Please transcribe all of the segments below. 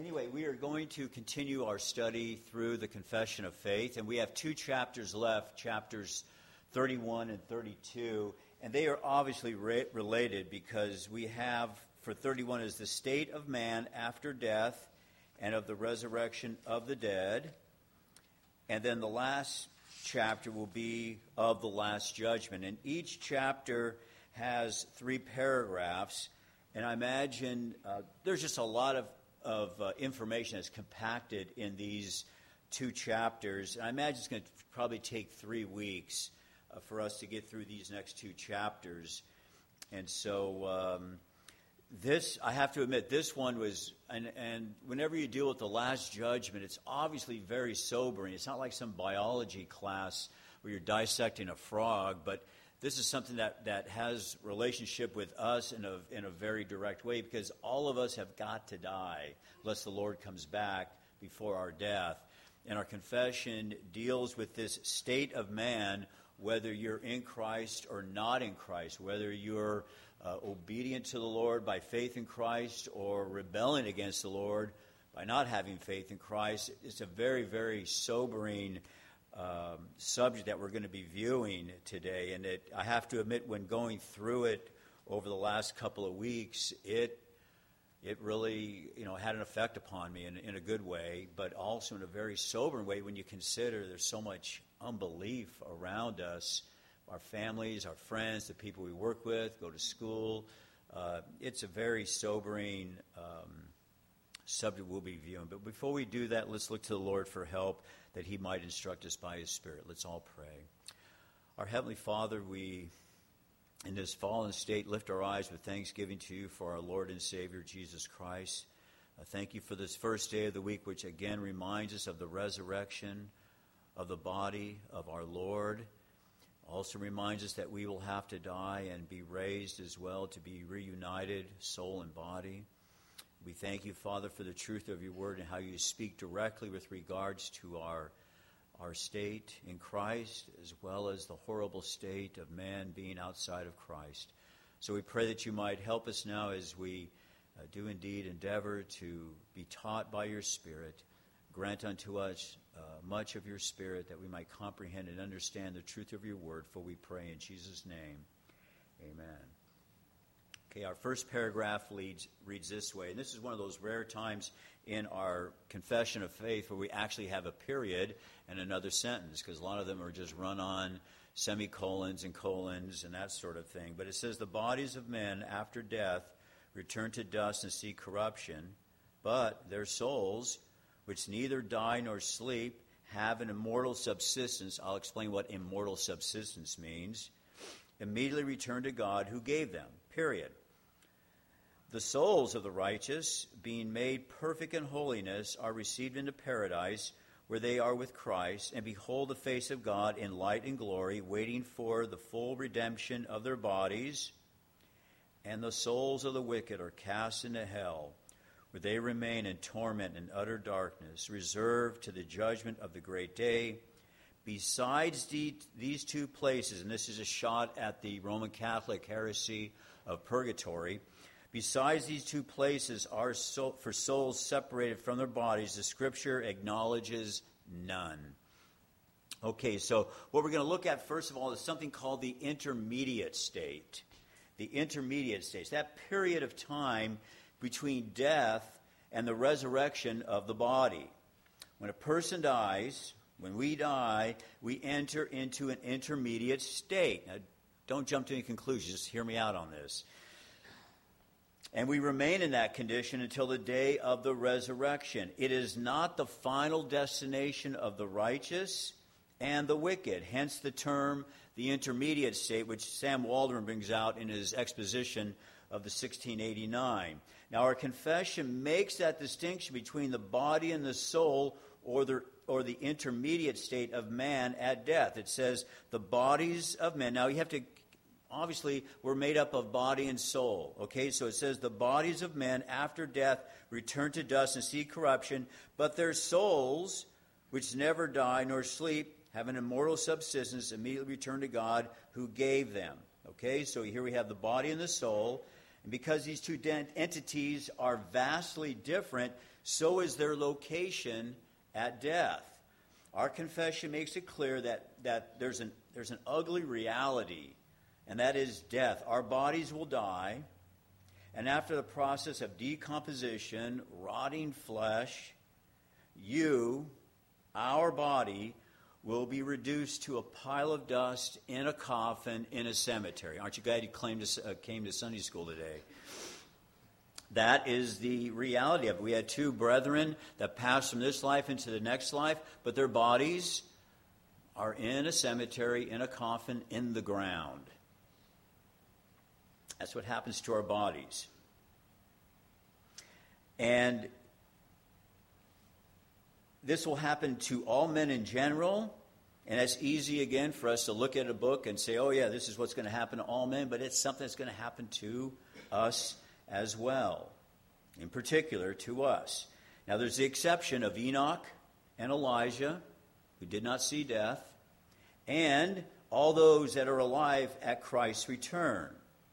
Anyway, we are going to continue our study through the Confession of Faith, and we have two chapters left, chapters 31 and 32, and they are obviously related because we have, for 31 is the state of man after death and of the resurrection of the dead, and then the last chapter will be of the last judgment, and each chapter has 3 paragraphs, and I imagine there's just a lot of information that's compacted in these 2 chapters. And I imagine it's going to probably take 3 weeks for us to get through these next 2 chapters. And so this, I have to admit, this one was, and whenever you deal with the Last Judgment, it's obviously very sobering. It's not like some biology class where you're dissecting a frog, but this is something that has relationship with us in a very direct way, because all of us have got to die unless the Lord comes back before our death. And our confession deals with this state of man, whether you're in Christ or not in Christ, whether you're obedient to the Lord by faith in Christ or rebelling against the Lord by not having faith in Christ. It's a very, very sobering subject that we're going to be viewing today, and I have to admit, when going through it over the last couple of weeks, it really had an effect upon me in a good way, but also in a very sobering way when you consider there's so much unbelief around us, our families, our friends, the people we work with, go to school. It's a very sobering subject we'll be viewing. But before we do that, let's look to the Lord for help, that he might instruct us by his Spirit. Let's all pray. Our Heavenly Father, we, in this fallen state, lift our eyes with thanksgiving to you for our Lord and Savior, Jesus Christ. Thank you for this first day of the week, which again reminds us of the resurrection of the body of our Lord. Also reminds us that we will have to die and be raised as well, to be reunited, soul and body. We thank you, Father, for the truth of your word and how you speak directly with regards to our state in Christ, as well as the horrible state of man being outside of Christ. So we pray that you might help us now as we do indeed endeavor to be taught by your Spirit. Grant unto us much of your Spirit, that we might comprehend and understand the truth of your word, for we pray in Jesus' name. Amen. Okay, our first paragraph reads this way, and this is one of those rare times in our confession of faith where we actually have a period and another sentence, because a lot of them are just run-on semicolons and colons and that sort of thing. But it says, the bodies of men after death return to dust and see corruption, but their souls, which neither die nor sleep, have an immortal subsistence. I'll explain what immortal subsistence means. Immediately return to God who gave them, period. The souls of the righteous, being made perfect in holiness, are received into paradise, where they are with Christ, and behold the face of God in light and glory, waiting for the full redemption of their bodies. And the souls of the wicked are cast into hell, where they remain in torment and utter darkness, reserved to the judgment of the great day. Besides these 2 places, and this is a shot at the Roman Catholic heresy of purgatory, besides these 2 places are for souls separated from their bodies, the Scripture acknowledges none. Okay, so what we're going to look at first of all is something called the intermediate state. The intermediate state, that period of time between death and the resurrection of the body. When a person dies, when we die, we enter into an intermediate state. Now, don't jump to any conclusions. Just hear me out on this. And we remain in that condition until the day of the resurrection. It is not the final destination of the righteous and the wicked. Hence the term, the intermediate state, which Sam Waldron brings out in his exposition of the 1689. Now, our confession makes that distinction between the body and the soul, or the intermediate state of man at death. It says the bodies of men. Now, you have to, obviously, we're made up of body and soul. Okay, so it says the bodies of men after death return to dust and see corruption, but their souls, which never die nor sleep, have an immortal subsistence, immediately return to God who gave them. Okay, so here we have the body and the soul. And because these 2 entities are vastly different, so is their location at death. Our confession makes it clear that there's an ugly reality, and that is death. Our bodies will die, and after the process of decomposition, rotting flesh, our body, will be reduced to a pile of dust in a coffin in a cemetery. Aren't you glad you came to Sunday school today? That is the reality of it. We had two brethren that passed from this life into the next life, but their bodies are in a cemetery, in a coffin, in the ground. That's what happens to our bodies. And this will happen to all men in general, and it's easy, again, for us to look at a book and say, oh, yeah, this is what's going to happen to all men, but it's something that's going to happen to us as well, in particular to us. Now, there's the exception of Enoch and Elijah, who did not see death, and all those that are alive at Christ's return.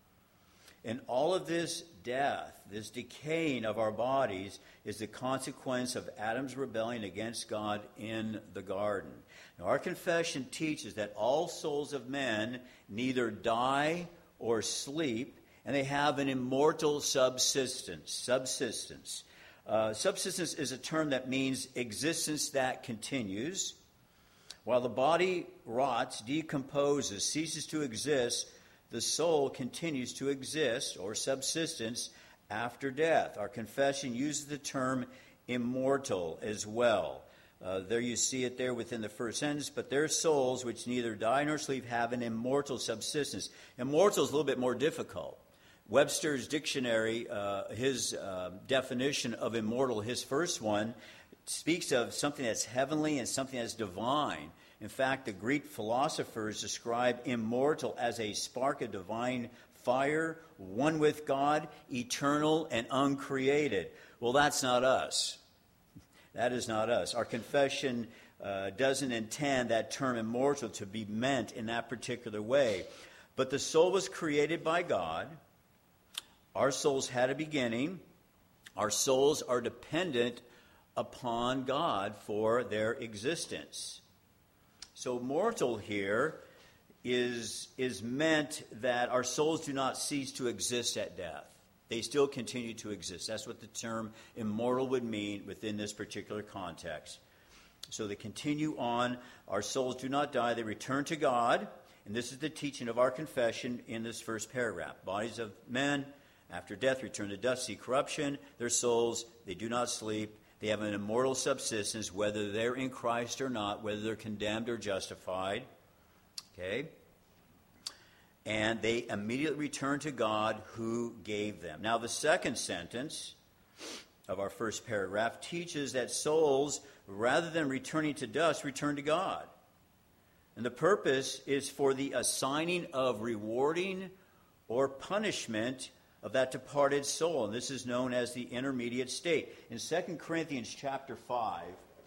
And all of this death, this decaying of our bodies, is the consequence of Adam's rebellion against God in the garden. Now, our confession teaches that all souls of men neither die or sleep, and they have an immortal subsistence. Subsistence is a term that means existence that continues. While the body rots, decomposes, ceases to exist, the soul continues to exist, or subsistence, after death. Our confession uses the term immortal as well. There you see it there within the first sentence. But their souls, which neither die nor sleep, have an immortal subsistence. Immortal is a little bit more difficult. Webster's dictionary, his definition of immortal, his first one, speaks of something that's heavenly and something that's divine. In fact, the Greek philosophers describe immortal as a spark of divine fire, one with God, eternal and uncreated. Well, that's not us. That is not us. Our confession doesn't intend that term immortal to be meant in that particular way. But the soul was created by God. Our souls had a beginning. Our souls are dependent upon God for their existence. So mortal here is meant that our souls do not cease to exist at death. They still continue to exist. That's what the term immortal would mean within this particular context. So they continue on. Our souls do not die. They return to God. And this is the teaching of our confession in this first paragraph. Bodies of men, after death, return to dust, see corruption. Their souls, they do not sleep. They have an immortal subsistence, whether they're in Christ or not, whether they're condemned or justified. Okay? And they immediately return to God who gave them. Now, the second sentence of our first paragraph teaches that souls, rather than returning to dust, return to God. And the purpose is for the assigning of rewarding or punishment of that departed soul. And this is known as the intermediate state. In 2 Corinthians chapter 5,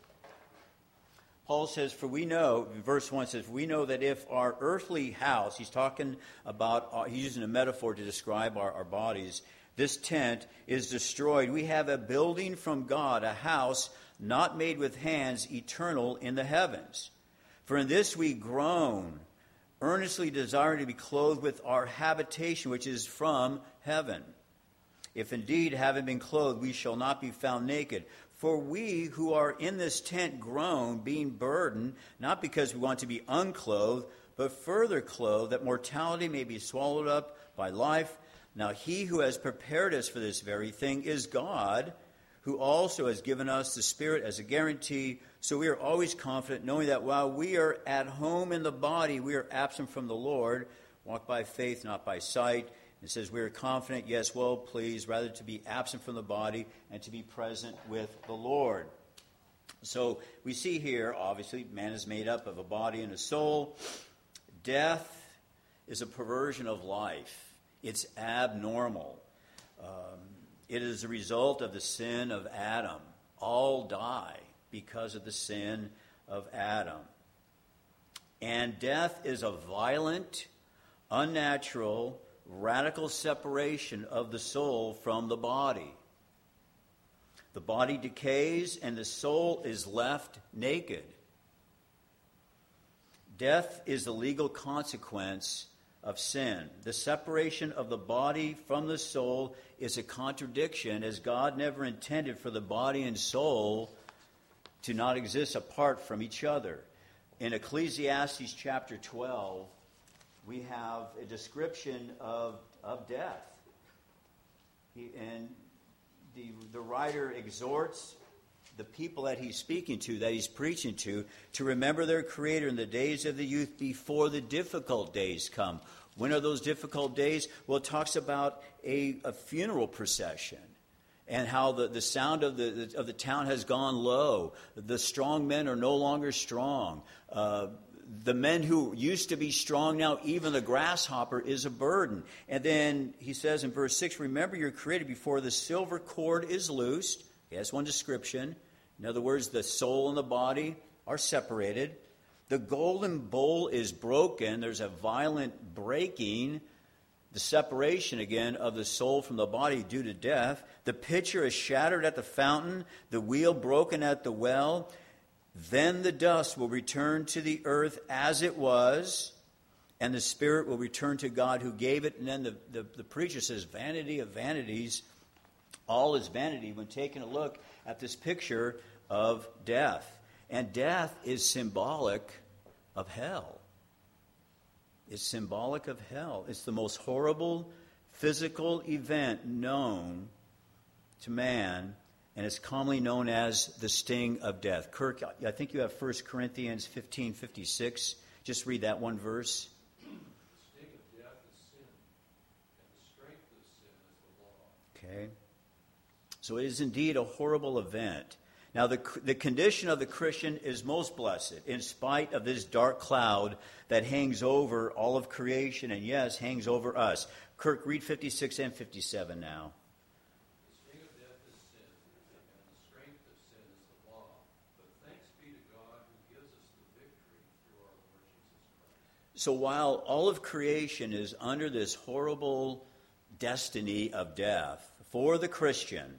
Paul says, for we know, verse 1 says, we know that if our earthly house, he's talking about, he's using a metaphor to describe our bodies, this tent is destroyed. We have a building from God, a house not made with hands, eternal in the heavens. For in this we groan, earnestly desiring to be clothed with our habitation, which is from heaven. If indeed, having been clothed, we shall not be found naked. For we who are in this tent groan, being burdened, not because we want to be unclothed, but further clothed, that mortality may be swallowed up by life. Now he who has prepared us for this very thing is God, who also has given us the Spirit as a guarantee. So we are always confident, knowing that while we are at home in the body, we are absent from the Lord, walk by faith, not by sight. It says we are confident, yes, well pleased, rather to be absent from the body and to be present with the Lord. So we see here, obviously, man is made up of a body and a soul. Death is a perversion of life. It's abnormal. It is a result of the sin of Adam. All die because of the sin of Adam. And death is a violent, unnatural, radical separation of the soul from the body. The body decays and the soul is left naked. Death is the legal consequence of sin. The separation of the body from the soul is a contradiction, as God never intended for the body and soul to not exist apart from each other. In Ecclesiastes chapter 12, we have a description of death. The writer exhorts the people that he's speaking to, that he's preaching to remember their Creator in the days of the youth before the difficult days come. When are those difficult days? Well, it talks about a funeral procession and how the sound of the town has gone low. The strong men are no longer strong. The men who used to be strong now, even the grasshopper is a burden. And then he says in verse 6, remember you're created before the silver cord is loosed. Okay, that's one description. In other words, the soul and the body are separated. The golden bowl is broken. There's a violent breaking, the separation again of the soul from the body due to death. The pitcher is shattered at the fountain, the wheel broken at the well. Then the dust will return to the earth as it was, and the spirit will return to God who gave it. And then the preacher says, vanity of vanities, all is vanity, when taking a look at this picture of death. And death is symbolic of hell. It's symbolic of hell. It's the most horrible physical event known to man, and it's commonly known as the sting of death. Kirk, I think you have 1 Corinthians 15:56. Just read that one verse. The sting of death is sin, and the strength of sin is the law. Okay. So it is indeed a horrible event. Now, the condition of the Christian is most blessed in spite of this dark cloud that hangs over all of creation and, yes, hangs over us. Kirk, read 56 and 57 now. The sting of death is sin, and the strength of sin is the law. But thanks be to God who gives us the victory through our Lord Jesus Christ. So while all of creation is under this horrible destiny of death, for the Christian,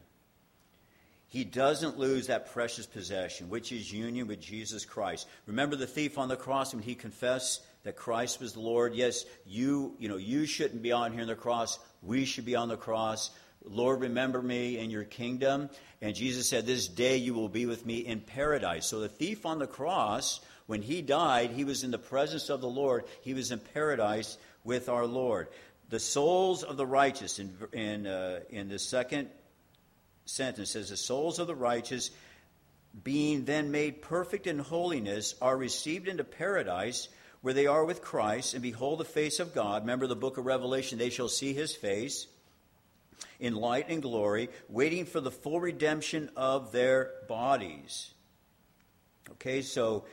he doesn't lose that precious possession, which is union with Jesus Christ. Remember the thief on the cross when he confessed that Christ was the Lord? Yes, you shouldn't be on here on the cross. We should be on the cross. Lord, remember me in your kingdom. And Jesus said, this day you will be with me in paradise. So the thief on the cross, when he died, he was in the presence of the Lord. He was in paradise with our Lord. The souls of the righteous, in the second sentence says, the souls of the righteous, being then made perfect in holiness, are received into paradise where they are with Christ, and behold the face of God. Remember the book of Revelation, they shall see his face in light and glory, waiting for the full redemption of their bodies. Okay, so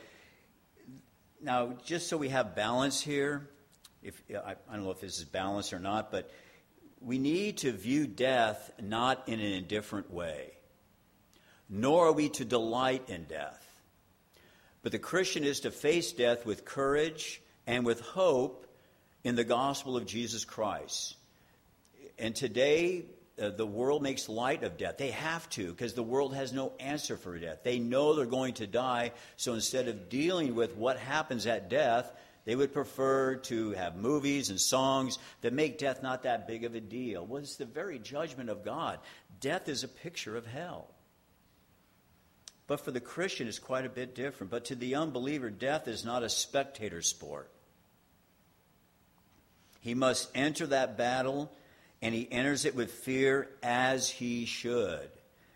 now just so we have balance here, I don't know if this is balance or not, but we need to view death not in an indifferent way, nor are we to delight in death. But the Christian is to face death with courage and with hope in the gospel of Jesus Christ. And today, the world makes light of death. They have to, because the world has no answer for death. They know they're going to die, so instead of dealing with what happens at death, they would prefer to have movies and songs that make death not that big of a deal. Well, it's the very judgment of God. Death is a picture of hell. But for the Christian, it's quite a bit different. But to the unbeliever, death is not a spectator sport. He must enter that battle, and he enters it with fear, as he should.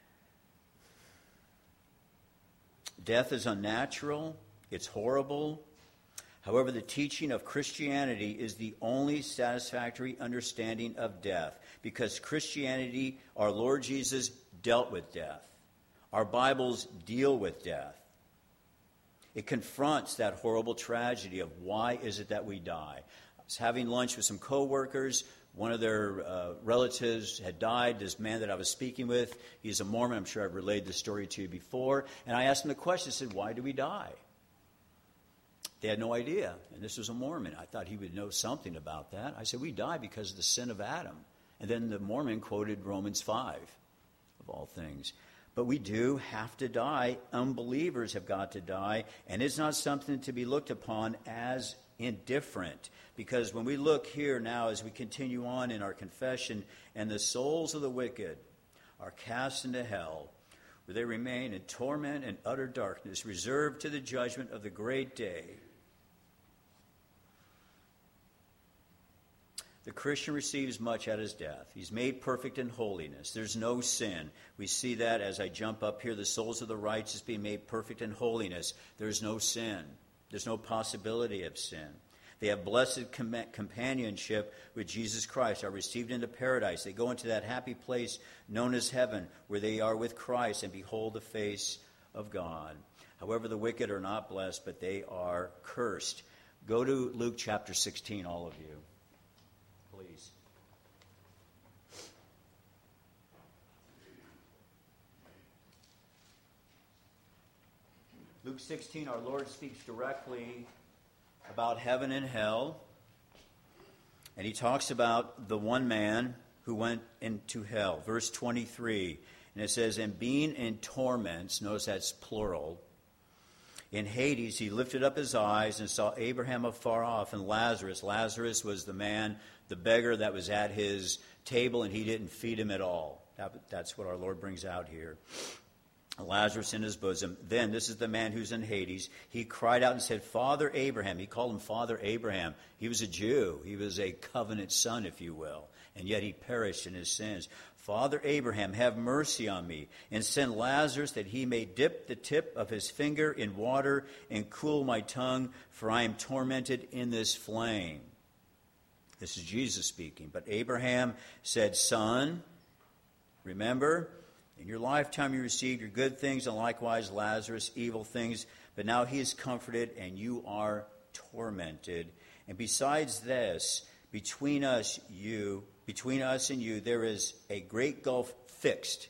Death is unnatural. It's horrible. However, the teaching of Christianity is the only satisfactory understanding of death, because Christianity, our Lord Jesus, dealt with death. Our Bibles deal with death. It confronts that horrible tragedy of why is it that we die. I was having lunch with some coworkers. One of their relatives had died, this man that I was speaking with. He's a Mormon. I'm sure I've relayed this story to you before. And I asked him the question, I said, why do we die? They had no idea, and this was a Mormon. I thought he would know something about that. I said, we die because of the sin of Adam. And then the Mormon quoted Romans 5, of all things. But we do have to die. Unbelievers have got to die. And it's not something to be looked upon as indifferent. Because when we look here now as we continue on in our confession, and the souls of the wicked are cast into hell, where they remain in torment and utter darkness, reserved to the judgment of the great day. The Christian receives much at his death. He's made perfect in holiness. There's no sin. We see that as I jump up here, the souls of the righteous being made perfect in holiness. There's no sin. There's no possibility of sin. They have blessed companionship with Jesus Christ, are received into paradise. They go into that happy place known as heaven, where they are with Christ and behold the face of God. However, the wicked are not blessed, but they are cursed. Go to Luke chapter 16, all of you. Please. Luke 16, our Lord speaks directly about heaven and hell. And he talks about the one man who went into hell. Verse 23, and it says, and being in torments, notice that's plural, in Hades he lifted up his eyes and saw Abraham afar off and Lazarus. Lazarus was the man, the beggar that was at his table, and he didn't feed him at all. That's what our Lord brings out here. Lazarus in his bosom. Then, this is the man who's in Hades. He cried out and said, Father Abraham. He called him Father Abraham. He was a Jew. He was a covenant son, if you will. And yet he perished in his sins. Father Abraham, have mercy on me, and send Lazarus that he may dip the tip of his finger in water and cool my tongue, for I am tormented in this flame. This is Jesus speaking. But Abraham said, Son, remember, in your lifetime you received your good things, and likewise Lazarus evil things. But now he is comforted, and you are tormented. And besides this, between us and you, there is a great gulf fixed.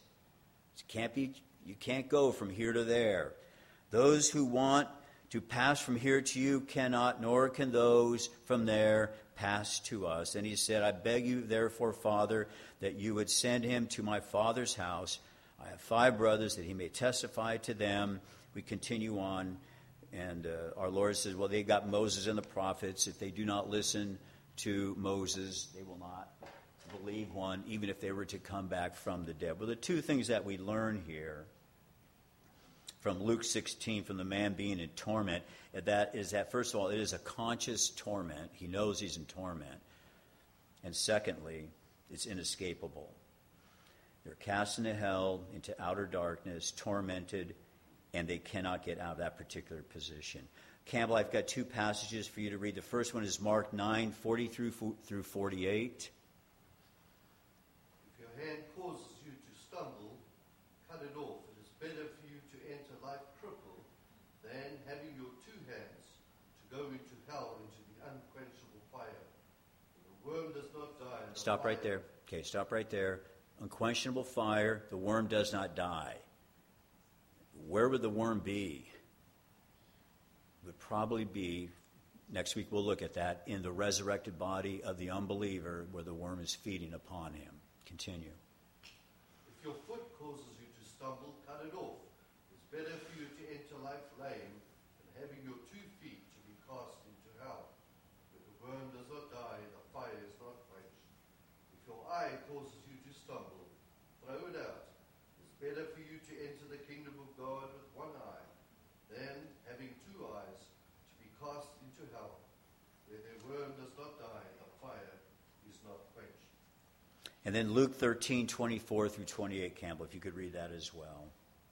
You can't go from here to there. Those who want to pass from here to you cannot, nor can those from there pass to us. And he said, I beg you, therefore, Father, that you would send him to my father's house. I have 5 brothers, that he may testify to them. We continue on, and our Lord says, well, they got Moses and the prophets. If they do not listen to Moses, they will not believe one, even if they were to come back from the dead. Well, the 2 things that we learn here from Luke 16, from the man being in torment, that first of all, it is a conscious torment. He knows he's in torment. And secondly, it's inescapable. They're cast into hell, into outer darkness, tormented, and they cannot get out of that particular position. Campbell, I've got 2 passages for you to read. The first one is Mark 9, 40 through 48. If your hand causes you to stumble, cut it off. It is better for you to enter life crippled than having your 2 hands to go into hell, into the unquenchable fire. The worm does not die. Stop right there. Okay, stop right there. Unquenchable fire, the worm does not die. Where would the worm be? It would probably be, next week we'll look at that, in the resurrected body of the unbeliever, where the worm is feeding upon him. Continue. If your foot causes you to stumble, cut it off. It's better for you to enter life lame than having your 2 feet to be cast into hell, where the worm does not die and the fire is not quenched. If your eye causes you to stumble, throw it out. It's better for you to enter the kingdom of God with 1 eye than having 2 eyes to be cast into hell, where the worm does not die and the fire is not quenched. And then Luke 13, 24 through 28, Campbell, if you could read that as well.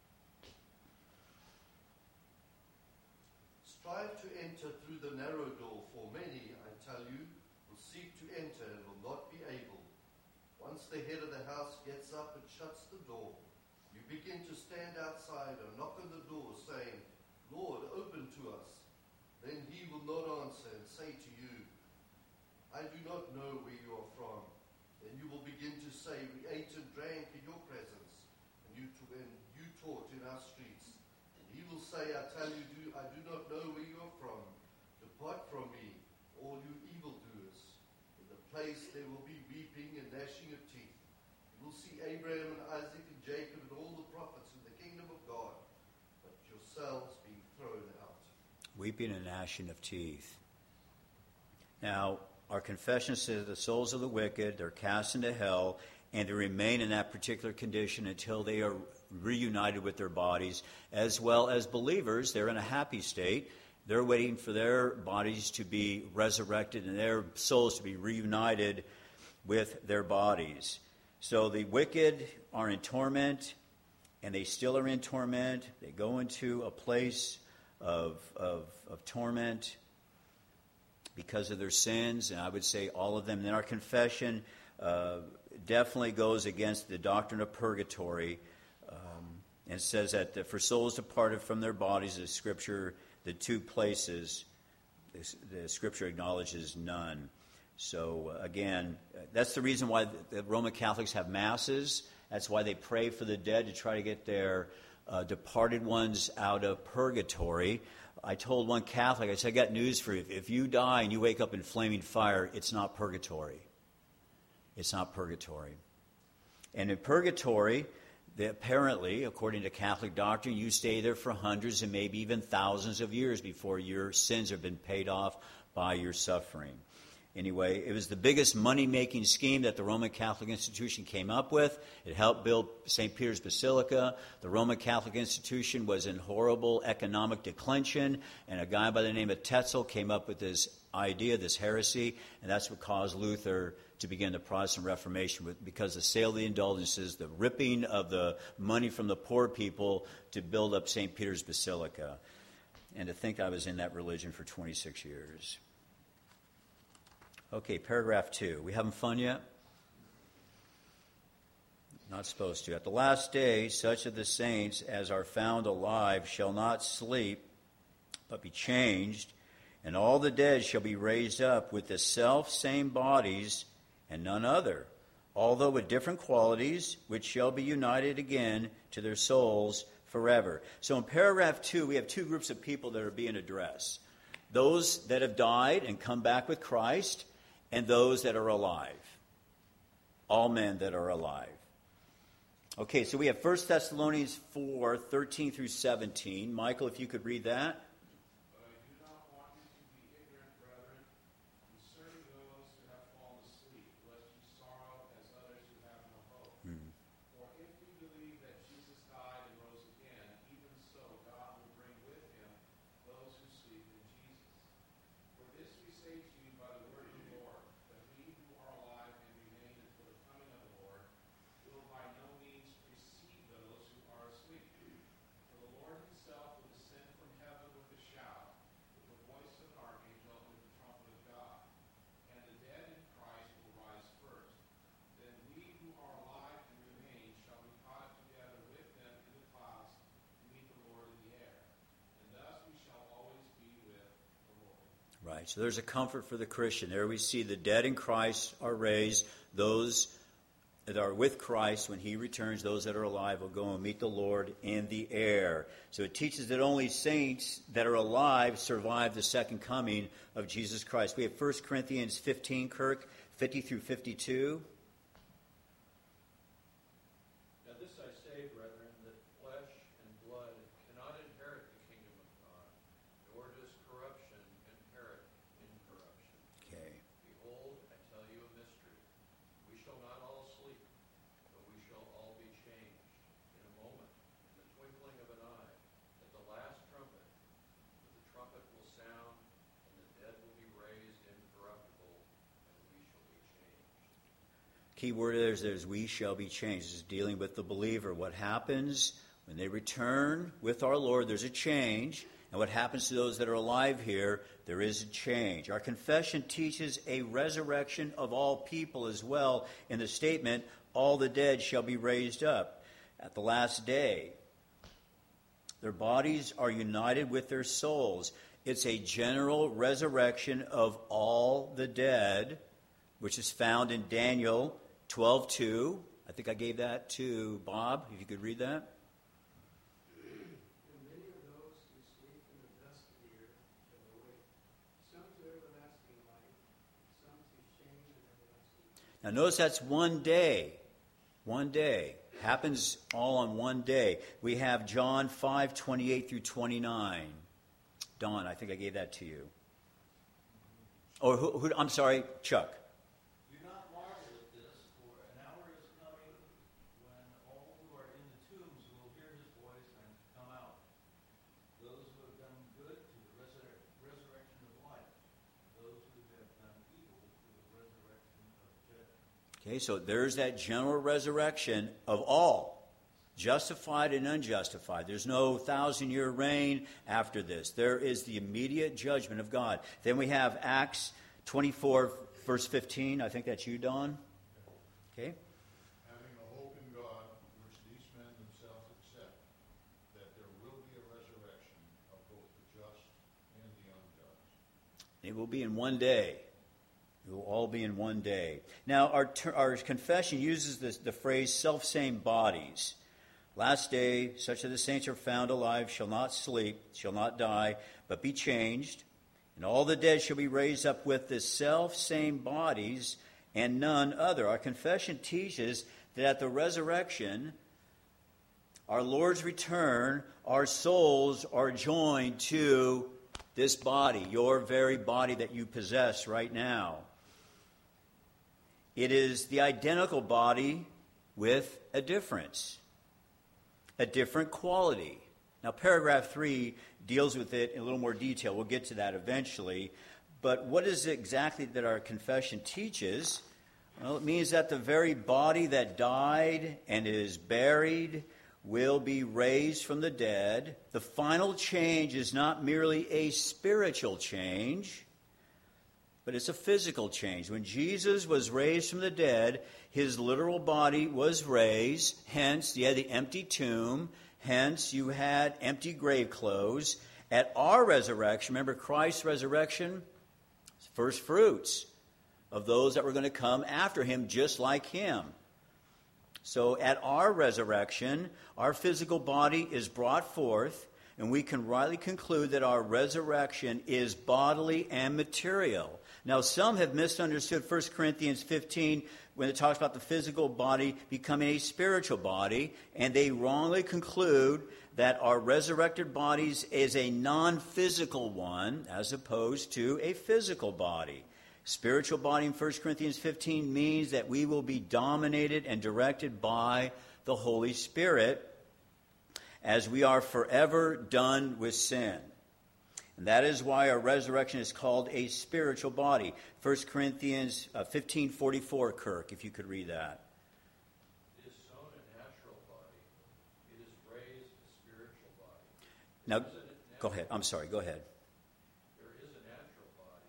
Strive to enter through the narrow door, for many, I tell you, will seek to enter and will not be able. Once the head of the house gets up and shuts the door, you begin to stand outside and knock on the door, saying, Lord, open to us. Then he will not answer and say to you, I do not know where you are from. Then you will begin to say, we ate and drank in your presence, and you taught in our streets. And he will say, I tell you, I do not know where you are from. Depart from me, all you evildoers. In the place there will be weeping and gnashing of teeth. You will see Abraham and Isaac and Jacob and all the prophets in the weeping and gnashing of teeth. Now, our confession says the souls of the wicked, they're cast into hell, and they remain in that particular condition until they are reunited with their bodies. As well as believers, they're in a happy state. They're waiting for their bodies to be resurrected and their souls to be reunited with their bodies. So the wicked are in torment, and they still are in torment. They go into a place of torment because of their sins, and I would say all of them. And then our confession definitely goes against the doctrine of purgatory, and says that for souls departed from their bodies, the two places, the Scripture acknowledges none. So again, that's the reason why the Roman Catholics have masses. That's why they pray for the dead, to try to get their departed ones out of purgatory. I told one Catholic, I said, I got news for you. If you die and you wake up in flaming fire, it's not purgatory. It's not purgatory. And in purgatory, apparently, according to Catholic doctrine, you stay there for hundreds and maybe even thousands of years before your sins have been paid off by your suffering. Anyway, it was the biggest money-making scheme that the Roman Catholic institution came up with. It helped build St. Peter's Basilica. The Roman Catholic institution was in horrible economic declension, and a guy by the name of Tetzel came up with this idea, this heresy, and that's what caused Luther to begin the Protestant Reformation, because the sale of the indulgences, the ripping of the money from the poor people to build up St. Peter's Basilica. And to think I was in that religion for 26 years. Okay, paragraph 2. We having fun yet? Not supposed to. At the last day, such of the saints as are found alive shall not sleep, but be changed, and all the dead shall be raised up with the self-same bodies and none other, although with different qualities, which shall be united again to their souls forever. So in paragraph 2, we have two groups of people that are being addressed. Those that have died and come back with Christ, and those that are alive. All men that are alive. Okay, so we have 1 Thessalonians 4, 13 through 17. Michael, if you could read that. But I do not want you to be ignorant, brethren, concerning those who have fallen asleep, lest you sorrow as others who have no hope. For if you believe that Jesus died and rose again, even so God will bring with him those who sleep in Jesus. For this we say to you by the word of the Lord, that we who are alive and remain until the coming of the Lord will by no means precede those who are asleep. For the Lord himself will descend from heaven with a shout, with the voice of an archangel, and with the trumpet of God. And the dead in Christ will rise first. Then we who are alive and remain shall be caught up together with them in the clouds to meet the Lord in the air. And thus we shall always be with the Lord. Right, so there's a comfort for the Christian. There we see the dead in Christ are raised. Those that are with Christ when he returns, those that are alive will go and meet the Lord in the air. So it teaches that only saints that are alive survive the second coming of Jesus Christ. We have 1 Corinthians 15, Kirk, 50 through 52. Now this I say, brethren, that flesh and blood cannot inherit the kingdom of God, nor does corruption inherit incorruption. Okay. Behold, I tell you a mystery. We shall not all sleep, but we shall all be changed in a moment, in the twinkling of an eye, at the last trumpet. For the trumpet will sound, and the dead will be raised incorruptible, and we shall be changed. Key word there's we shall be changed. This is dealing with the believer. What happens when they return with our Lord, there's a change. And what happens to those that are alive here, there is a change. Our confession teaches a resurrection of all people as well in the statement, all the dead shall be raised up at the last day. Their bodies are united with their souls. It's a general resurrection of all the dead, which is found in Daniel 12:2. I think I gave that to Bob, if you could read that. And many of those who sleep in the dust of the earth shall awake, some to everlasting light, some to shame and everlasting light. Now notice that's one day. One day. Happens all on one day. We have John 5:28 through 29. Don, I think I gave that to you. Or who I'm sorry, Chuck. Do not marvel at this, for an hour is coming when all who are in the tombs will hear his voice and come out. Those who have done good to the resurrection of life. Those who have done evil to the resurrection of judgment. Okay, so there's that general resurrection of all, justified and unjustified. There's no 1,000-year reign after this. There is the immediate judgment of God. Then we have Acts 24, verse 15. I think that's you, Don. Okay. Having a hope in God, which these men themselves accept, that there will be a resurrection of both the just and the unjust. It will be in one day. It will all be in one day. Now, our confession uses the phrase self-same bodies. Last day, such that the saints are found alive, shall not sleep, shall not die, but be changed. And all the dead shall be raised up with the self-same bodies and none other. Our confession teaches that at the resurrection, our Lord's return, our souls are joined to this body, your very body that you possess right now. It is the identical body with a difference. A different quality. Now, paragraph 3 deals with it in a little more detail. We'll get to that eventually. But what is it exactly that our confession teaches? Well, it means that the very body that died and is buried will be raised from the dead. The final change is not merely a spiritual change, but it's a physical change. When Jesus was raised from the dead, his literal body was raised. Hence, you had the empty tomb. Hence, you had empty grave clothes. At our resurrection, remember Christ's resurrection? First fruits of those that were going to come after him, just like him. So at our resurrection, our physical body is brought forth, and we can rightly conclude that our resurrection is bodily and material. Now, some have misunderstood 1 Corinthians 15 when it talks about the physical body becoming a spiritual body, and they wrongly conclude that our resurrected bodies is a non-physical one as opposed to a physical body. Spiritual body in 1 Corinthians 15 means that we will be dominated and directed by the Holy Spirit as we are forever done with sin. And that is why our resurrection is called a spiritual body. 1 Corinthians 15:44, Kirk, if you could read that. It is sown a natural body. It is raised a spiritual body. Now, go ahead. I'm sorry. Go ahead. There is a natural body,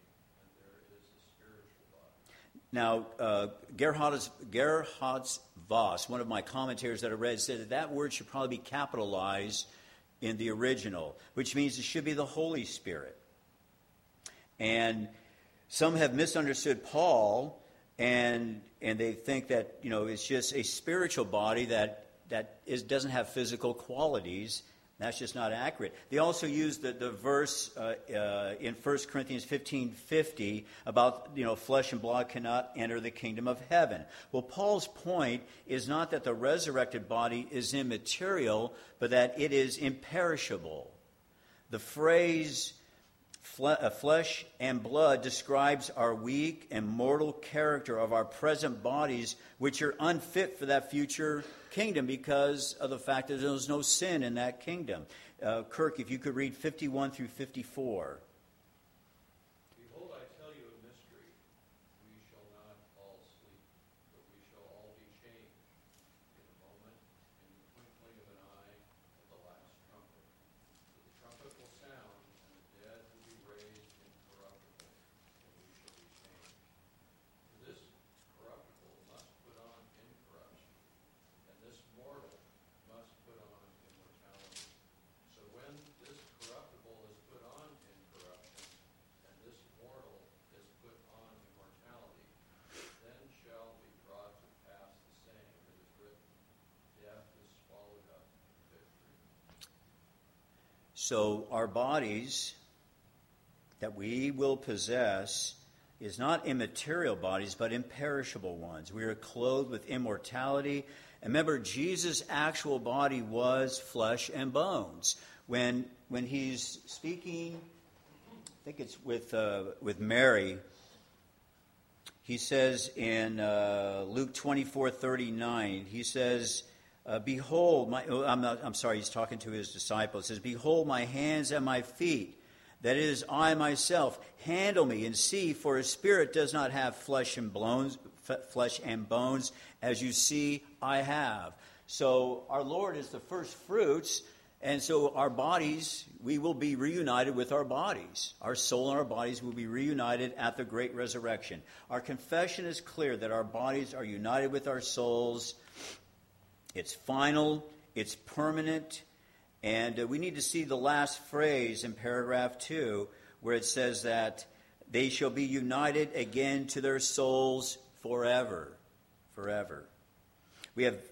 and there is a spiritual body. Now, Gerhard Voss, one of my commentators that I read, said that that word should probably be capitalized in the original, which means it should be the Holy Spirit. And some have misunderstood Paul, and they think that, it's just a spiritual body that doesn't have physical qualities. That's just not accurate. They also use the verse in 1 Corinthians 15:50 about, flesh and blood cannot enter the kingdom of heaven. Well, Paul's point is not that the resurrected body is immaterial, but that it is imperishable. The phrase flesh and blood describes our weak and mortal character of our present bodies, which are unfit for that future kingdom because of the fact that there's no sin in that kingdom. Kirk, if you could read 51 through 54. Behold, I tell you a mystery. We shall not all sleep, but we shall all be changed in a moment, in the twinkling of an eye, at the last trumpet. For the trumpet will sound, and the dead will be raised incorruptible, and we shall be changed. For this corruptible must put on incorruption, and this mortal must put on immortality. So when this corruptible is put on incorruption, and this mortal is put on immortality, then shall be brought to pass the saying that is written, death is swallowed up in victory. So our bodies that we will possess is not immaterial bodies, but imperishable ones. We are clothed with immortality. And remember, Jesus' actual body was flesh and bones. When he's speaking think it's with Mary. He says in Luke 24:39, he says, "Behold, he's talking to his disciples. He says, "Behold my hands and my feet, that is I myself. Handle me and see, for a spirit does not have flesh and bones, as you see I have." So our Lord is the first fruits. And so our bodies, we will be reunited with our bodies. Our soul and our bodies will be reunited at the great resurrection. Our confession is clear that our bodies are united with our souls. It's final, it's permanent, and we need to see the last phrase in paragraph 2 where it says that they shall be united again to their souls forever. Forever. We have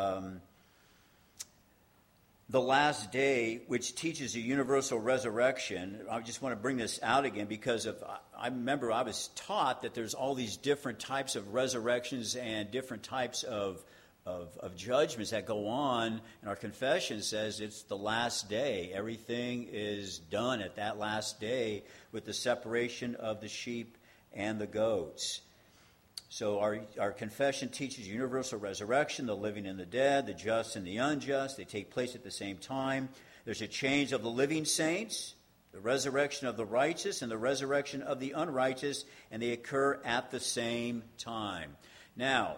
the last day, which teaches a universal resurrection. I just want to bring this out again because I remember I was taught that there's all these different types of resurrections and different types of judgments that go on. And our confession says it's the last day. Everything is done at that last day with the separation of the sheep and the goats. So our confession teaches universal resurrection, the living and the dead, the just and the unjust. They take place at the same time. There's a change of the living saints, the resurrection of the righteous, and the resurrection of the unrighteous, and they occur at the same time. Now,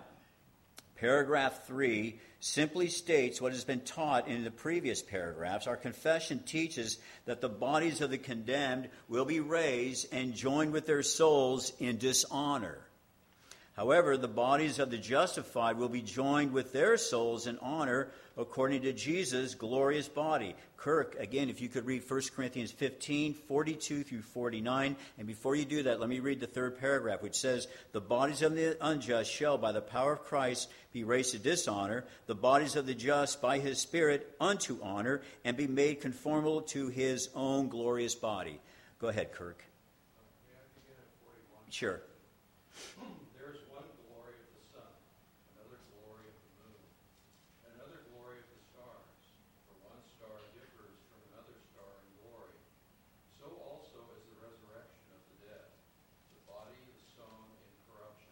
paragraph 3 simply states what has been taught in the previous paragraphs. Our confession teaches that the bodies of the condemned will be raised and joined with their souls in dishonor. However, the bodies of the justified will be joined with their souls in honor according to Jesus' glorious body. Kirk, again, if you could read 1 Corinthians 15, 42 through 49. And before you do that, let me read the third paragraph, which says, "The bodies of the unjust shall, by the power of Christ, be raised to dishonor, the bodies of the just by his Spirit unto honor, and be made conformable to his own glorious body." Go ahead, Kirk. May I begin at 41? Sure. There is one glory of the sun, another glory of the moon, another glory of the stars. For one star differs from another star in glory. So also is the resurrection of the dead. The body is sown in corruption.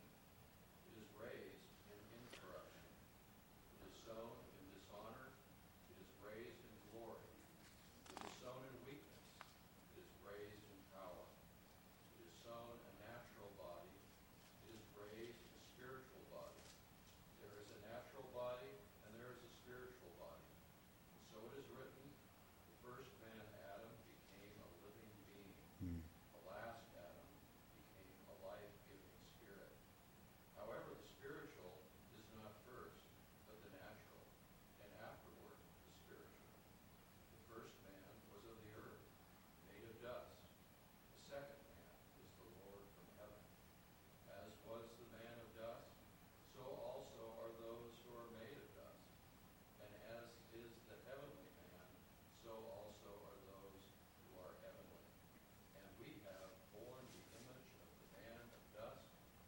It is raised in incorruption. It is sown in dishonor. It is raised in glory. It is sown in weakness. It is raised in power. It is sown a natural body. It is raised a spiritual body. There is a natural body and there is a spiritual body. And so it is written, the first man, Adam, became a living being. The last Adam became a life-giving spirit. However, the spiritual is not first, but the natural, and afterward the spiritual. The first man was of the earth, made of dust. The second man is the Lord from heaven. As was the man of dust, so also are those who are made of dust. And as is the heavenly man, so also are those who are heavenly. And we have borne the image of the man of dust.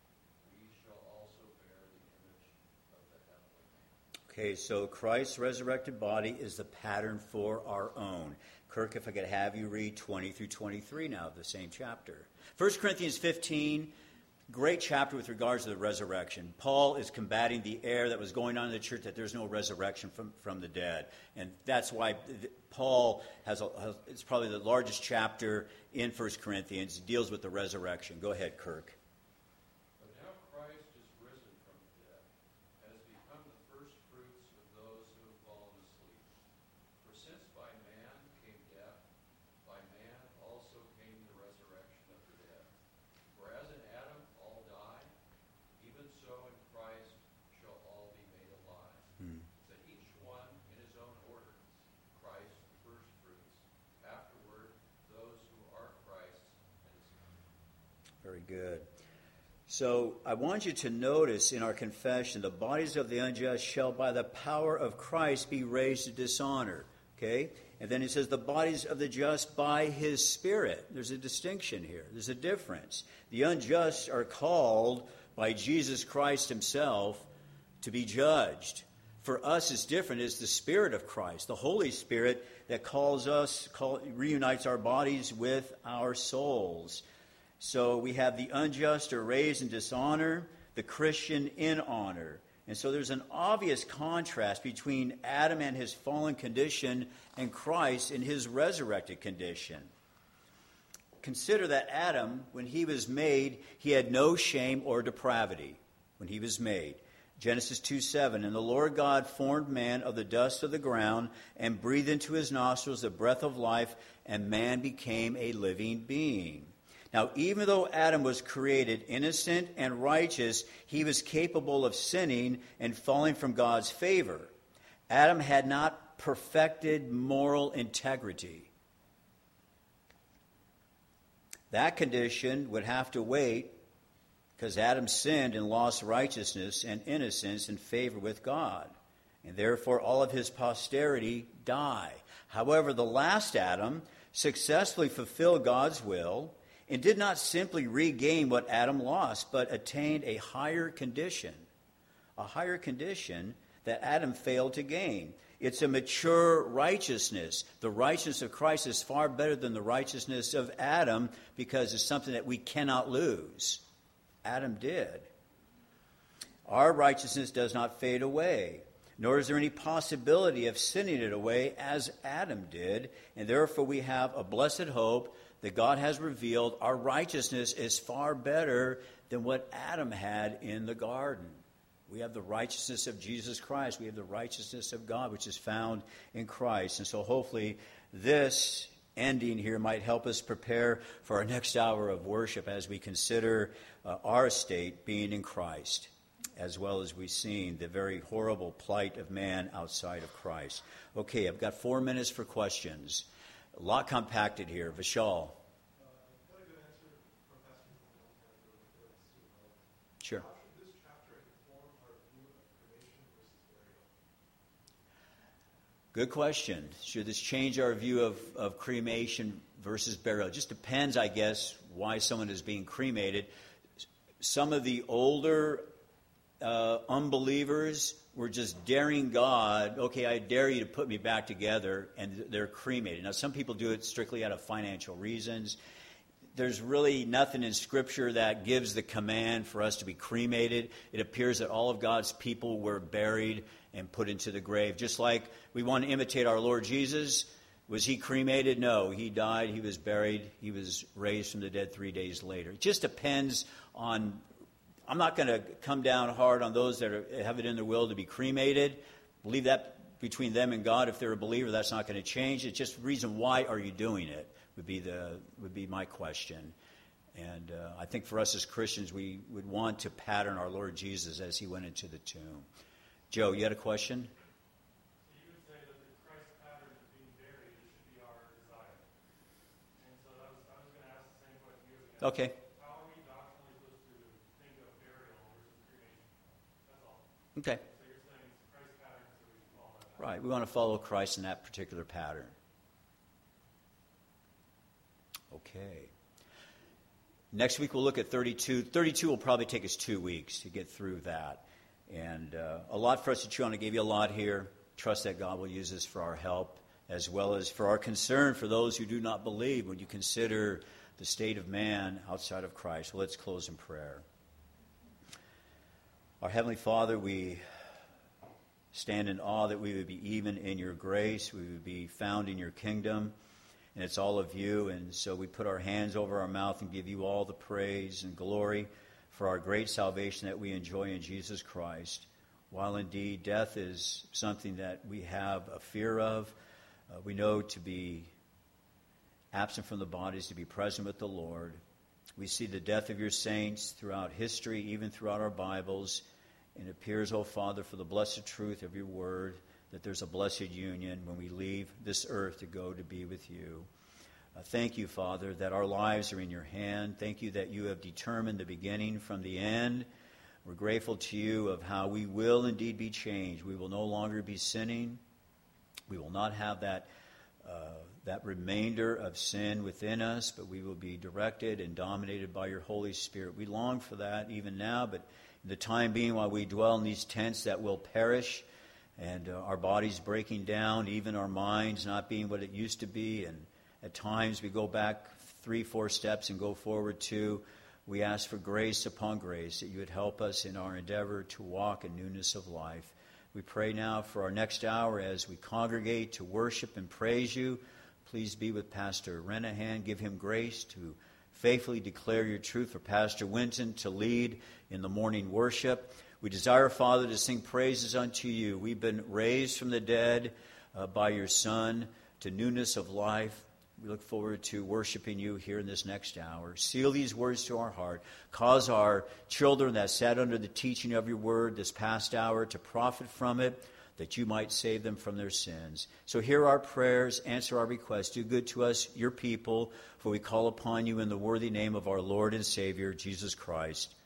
We shall also bear the image of the heavenly man. Okay, so Christ's resurrected body is the pattern for our own. Kirk, if I could have you read 20 through 23 now of the same chapter. 1 Corinthians 15, great chapter with regards to the resurrection. Paul is combating the error that was going on in the church that there's no resurrection from the dead. And that's why Paul it's probably the largest chapter in 1 Corinthians. It deals with the resurrection. Go ahead, Kirk. But now Christ is risen from the dead, has become the first fruits of those who have fallen asleep. For since by man came death, by man also came the resurrection of the dead. For as in Adam all die, even so in Christ shall all be made alive. But each one in his own order. Christ the first fruits, afterward those who are Christ's and his own. Very good. So I want you to notice in our confession, the bodies of the unjust shall by the power of Christ be raised to dishonor. Okay? And then it says the bodies of the just by his Spirit. There's a distinction here. There's a difference. The unjust are called by Jesus Christ himself to be judged For us, it's different. It's the Spirit of Christ, the Holy Spirit, that reunites our bodies with our souls. So we have the unjust are raised in dishonor, the Christian in honor. And so there's an obvious contrast between Adam and his fallen condition and Christ in his resurrected condition. Consider that Adam, when he was made, he had no shame or depravity when he was made. Genesis 2:7, and the Lord God formed man of the dust of the ground and breathed into his nostrils the breath of life, and man became a living being. Now, even though Adam was created innocent and righteous, he was capable of sinning and falling from God's favor. Adam had not perfected moral integrity. That condition would have to wait because Adam sinned and lost righteousness and innocence in favor with God. And therefore, all of his posterity die. However, the last Adam successfully fulfilled God's will and did not simply regain what Adam lost, but attained a higher condition that Adam failed to gain. It's a mature righteousness. The righteousness of Christ is far better than the righteousness of Adam because it's something that we cannot lose. Adam did. Our righteousness does not fade away, nor is there any possibility of sinning it away as Adam did, and therefore we have a blessed hope that God has revealed. Our righteousness is far better than what Adam had in the garden. We have the righteousness of Jesus Christ. We have the righteousness of God, which is found in Christ. And so hopefully this ending here might help us prepare for our next hour of worship as we consider our state being in Christ, as well as we've seen the very horrible plight of man outside of Christ. Okay, I've got 4 minutes for questions. A lot compacted here. Vishal. Got a good answer from Pastor Neil. Sure. How should this chapter inform our view of cremation versus burial? Good question. Should this change our view of cremation versus burial? It just depends, I guess, why someone is being cremated. Some of the older unbelievers were just daring God, okay, I dare you to put me back together, and they're cremated. Now, some people do it strictly out of financial reasons. There's really nothing in Scripture that gives the command for us to be cremated. It appears that all of God's people were buried and put into the grave. Just like we want to imitate our Lord Jesus. Was he cremated? No. He died. He was buried. He was raised from the dead 3 days later. It just depends on... I'm not going to come down hard on those that have it in their will to be cremated. Leave that between them and God. If they're a believer, that's not going to change. It's just the reason why are you doing it would be my question. And I think for us as Christians, we would want to pattern our Lord Jesus as he went into the tomb. Joe, you had a question? So you would say that the Christ pattern of being buried should be our desire. And so I was going to ask the same question you were going to ask. Okay. Okay. So you're saying it's Christ's pattern, so we should follow that. Right. We want to follow Christ in that particular pattern. Okay. Next week we'll look at 32. 32 will probably take us 2 weeks to get through that. And a lot for us to chew on. I gave you a lot here. Trust that God will use this for our help, as well as for our concern for those who do not believe when you consider the state of man outside of Christ. Well, let's close in prayer. Our Heavenly Father, we stand in awe that we would be even in your grace, we would be found in your kingdom, and it's all of you. And so we put our hands over our mouth and give you all the praise and glory for our great salvation that we enjoy in Jesus Christ. While indeed death is something that we have a fear of, we know to be absent from the bodies, to be present with the Lord. We see the death of your saints throughout history, even throughout our Bibles. And it appears, O Father, for the blessed truth of your word, that there's a blessed union when we leave this earth to go to be with you. Thank you, Father, that our lives are in your hand. Thank you that you have determined the beginning from the end. We're grateful to you of how we will indeed be changed. We will no longer be sinning. We will not have that remainder of sin within us, but we will be directed and dominated by your Holy Spirit. We long for that even now, but in the time being while we dwell in these tents that will perish, and our bodies breaking down, even our minds not being what it used to be. And at times we go back 3-4 steps and go forward 2. We ask for grace upon grace, that you would help us in our endeavor to walk in newness of life. We pray now for our next hour as we congregate to worship and praise you. Please be with Pastor Renahan. Give him grace to faithfully declare your truth, for Pastor Winton to lead in the morning worship. We desire, Father, to sing praises unto you. We've been raised from the dead by your Son to newness of life. We look forward to worshiping you here in this next hour. Seal these words to our heart. Cause our children that sat under the teaching of your word this past hour to profit from it, that you might save them from their sins. So hear our prayers, answer our requests. Do good to us, your people, for we call upon you in the worthy name of our Lord and Savior, Jesus Christ.